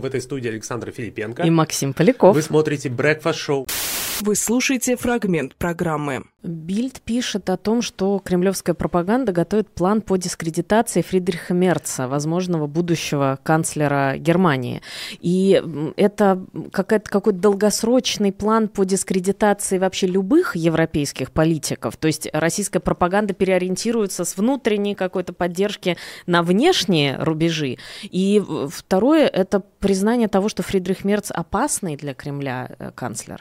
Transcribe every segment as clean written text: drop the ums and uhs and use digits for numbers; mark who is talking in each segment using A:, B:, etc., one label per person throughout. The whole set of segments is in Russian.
A: В этой студии Александр Филипенко
B: и Максим Поляков.
A: Вы смотрите Breakfast Show.
C: Вы слушаете фрагмент программы.
B: Бильд пишет о том, что кремлевская пропаганда готовит план по дискредитации Фридриха Мерца, возможного будущего канцлера Германии. И это какой-то долгосрочный план по дискредитации вообще любых европейских политиков. То есть российская пропаганда переориентируется с внутренней какой-то поддержки на внешние рубежи. И второе – это признание того, что Фридрих Мерц опасный для Кремля канцлер.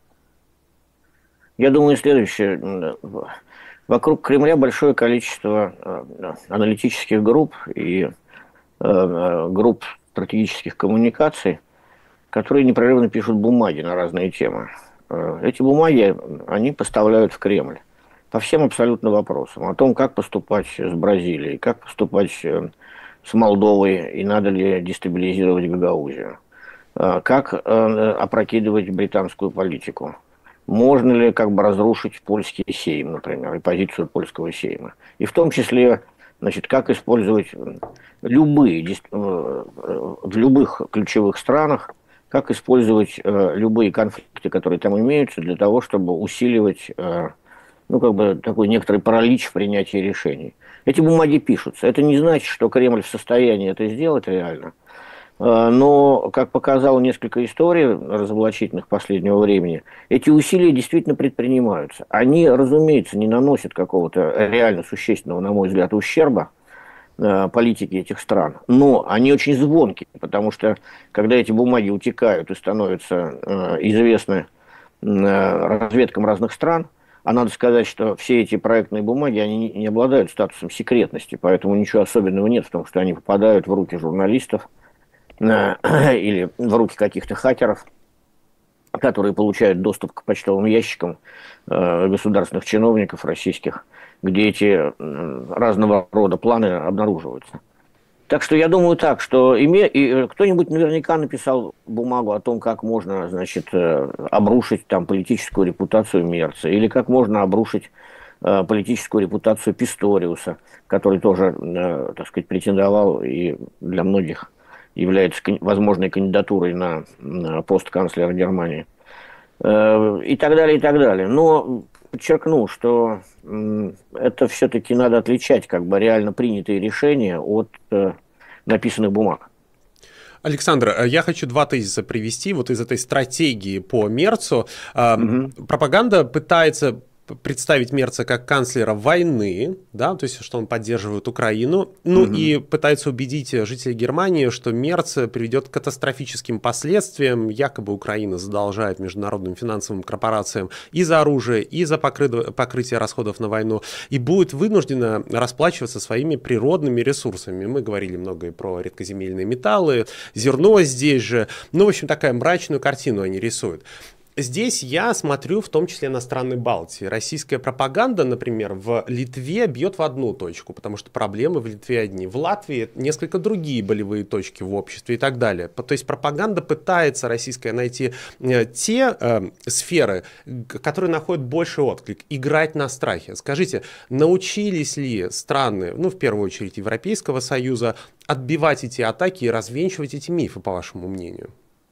D: Я думаю, следующее. Вокруг Кремля большое количество аналитических групп и групп стратегических коммуникаций, которые непрерывно пишут бумаги на разные темы. Эти бумаги они поставляют в Кремль по всем абсолютно вопросам. О том, как поступать с Бразилией, как поступать с Молдовой и надо ли дестабилизировать Гагаузию, как опрокидывать британскую политику. Можно ли разрушить польский сейм, например, и позицию польского сейма. И в том числе, как использовать в любых ключевых странах, как использовать любые конфликты, которые там имеются, для того, чтобы усиливать такой некоторый паралич в принятии решений. Эти бумаги пишутся. Это не значит, что Кремль в состоянии это сделать реально. Но, как показало несколько историй разоблачительных последнего времени, эти усилия действительно предпринимаются. Они, разумеется, не наносят какого-то реально существенного, на мой взгляд, ущерба политике этих стран, но они очень звонкие, потому что, когда эти бумаги утекают и становятся известны разведкам разных стран, а надо сказать, что все эти проектные бумаги, они не обладают статусом секретности, поэтому ничего особенного нет в том, что они попадают в руки журналистов, или в руки каких-то хакеров, которые получают доступ к почтовым ящикам государственных чиновников российских, где эти разного рода планы обнаруживаются. Так что я думаю так, что кто-нибудь наверняка написал бумагу о том, как можно, обрушить политическую репутацию Мерца, или как можно обрушить политическую репутацию Писториуса, который тоже, претендовал и для многих является возможной кандидатурой на пост канцлера Германии. И так далее, и так далее. Но подчеркну, что это все-таки надо отличать реально принятые решения от написанных бумаг.
A: Александр, я хочу два тезиса привести из этой стратегии по Мерцу. Пропаганда пытается представить Мерца как канцлера войны, да, то есть, что он поддерживает Украину, и пытается убедить жителей Германии, что Мерц приведет к катастрофическим последствиям, якобы Украина задолжает международным финансовым корпорациям и за оружие, и за покрытие расходов на войну, и будет вынуждена расплачиваться своими природными ресурсами. Мы говорили много и про редкоземельные металлы, зерно здесь же, в общем, такая мрачную картину они рисуют. Здесь я смотрю в том числе на страны Балтии. Российская пропаганда, например, в Литве бьет в одну точку, потому что проблемы в Литве одни. В Латвии несколько другие болевые точки в обществе и так далее. То есть пропаганда пытается российская найти те сферы, которые находят больший отклик, играть на страхе. Скажите, научились ли страны, в первую очередь Европейского Союза, отбивать эти атаки и развенчивать эти мифы, по вашему мнению?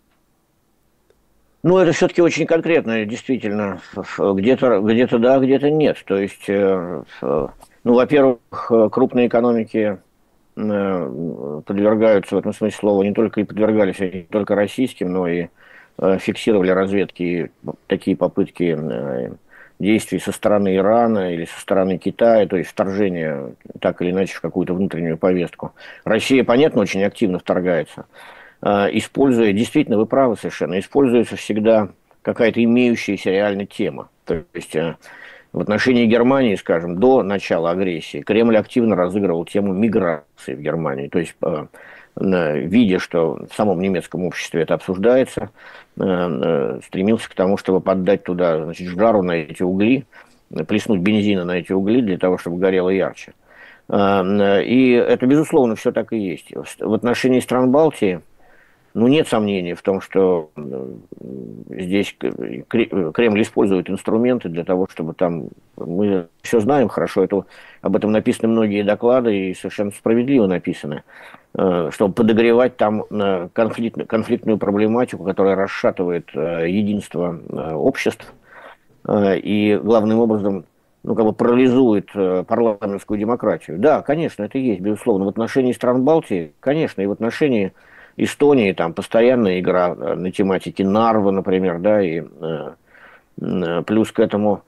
D: Это все-таки очень конкретно, действительно. Где-то да, где-то нет. То есть, во-первых, крупные экономики подвергаются, в этом смысле слова, не только и подвергались, не только российским, но и фиксировали разведки такие попытки действий со стороны Ирана или со стороны Китая, то есть вторжение так или иначе в какую-то внутреннюю повестку. Россия, понятно, очень активно вторгается. Используя, действительно, вы правы совершенно, используется всегда какая-то имеющаяся реально тема. То есть в отношении Германии, скажем, до начала агрессии Кремль активно разыгрывал тему миграции в Германии. То есть, видя, что в самом немецком обществе это обсуждается, стремился к тому, чтобы поддать туда жару на эти угли, плеснуть бензина на эти угли для того, чтобы горело ярче. И это, безусловно, все так и есть. В отношении стран Балтии нет сомнений в том, что здесь Кремль использует инструменты для того, чтобы там... Мы все знаем хорошо, об этом написаны многие доклады и совершенно справедливо написаны, чтобы подогревать там конфликтную проблематику, которая расшатывает единство обществ и главным образом парализует парламентскую демократию. Да, конечно, это есть, безусловно. В отношении стран Балтии, конечно, и в отношении Эстонии там постоянная игра на тематике Нарвы, например, да, и плюс к этому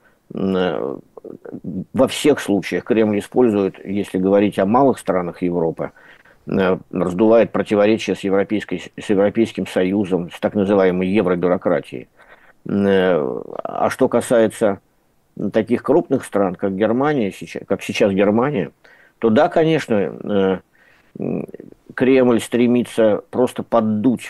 D: во всех случаях Кремль использует, если говорить о малых странах Европы, раздувает противоречия с Европейским Союзом, с так называемой евробюрократией. А что касается таких крупных стран, как Германия, как сейчас Германия, то да, конечно, Кремль стремится просто поддуть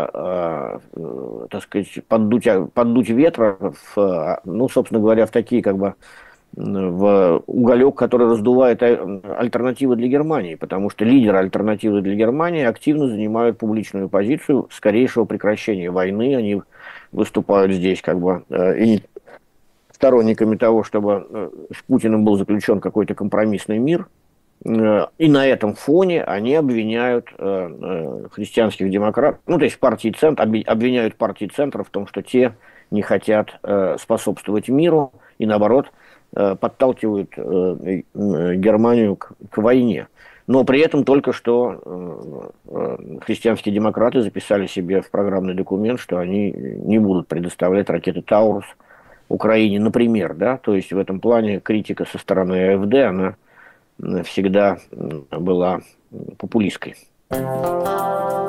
D: ветра собственно говоря, в такие в уголек, который раздувает альтернативы для Германии, потому что лидеры альтернативы для Германии активно занимают публичную позицию скорейшего прекращения войны. Они выступают здесь и сторонниками того, чтобы с Путиным был заключен какой-то компромиссный мир. И на этом фоне они обвиняют христианских демократов, то есть обвиняют партии центра в том, что те не хотят способствовать миру и, наоборот, подталкивают Германию к войне. Но при этом только что христианские демократы записали себе в программный документ, что они не будут предоставлять ракеты «Таурус» Украине, например. Да? То есть в этом плане критика со стороны АфД, она всегда была популистской.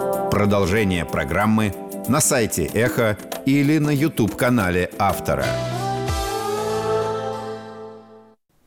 E: Продолжение программы на сайте Эхо или на YouTube-канале автора.